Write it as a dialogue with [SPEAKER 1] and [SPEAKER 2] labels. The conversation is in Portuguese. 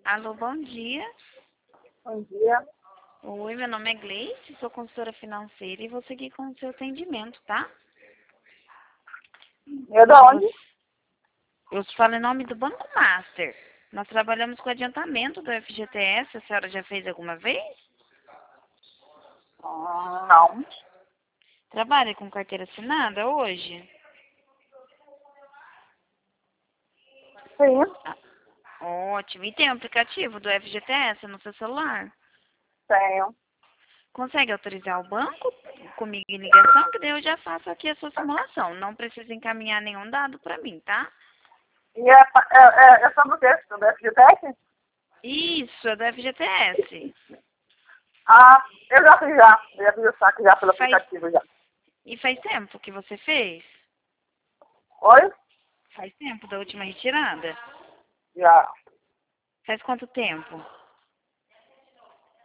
[SPEAKER 1] Alô, bom dia.
[SPEAKER 2] Bom dia.
[SPEAKER 1] Oi, meu nome é Gleice, sou consultora financeira e vou seguir com o seu atendimento, tá?
[SPEAKER 2] É da onde?
[SPEAKER 1] Eu te falo em nome do Banco Master. Nós trabalhamos com adiantamento do FGTS, a senhora já fez alguma vez?
[SPEAKER 2] Não.
[SPEAKER 1] Trabalha com carteira assinada hoje?
[SPEAKER 2] Sim,
[SPEAKER 1] Ótimo. E tem o aplicativo do FGTS no seu celular?
[SPEAKER 2] tenho.
[SPEAKER 1] Consegue autorizar o banco comigo em ligação? Que daí eu já faço aqui a sua simulação. Não precisa encaminhar nenhum dado para mim, tá?
[SPEAKER 2] E é sobre o quê? Sobre FGTS?
[SPEAKER 1] Isso, é do FGTS.
[SPEAKER 2] Ah, eu já fiz já. Já fiz o saque já pelo
[SPEAKER 1] Faz,
[SPEAKER 2] aplicativo já.
[SPEAKER 1] e faz tempo que você fez?
[SPEAKER 2] Oi?
[SPEAKER 1] Faz tempo da última retirada?
[SPEAKER 2] Já.
[SPEAKER 1] Faz quanto tempo?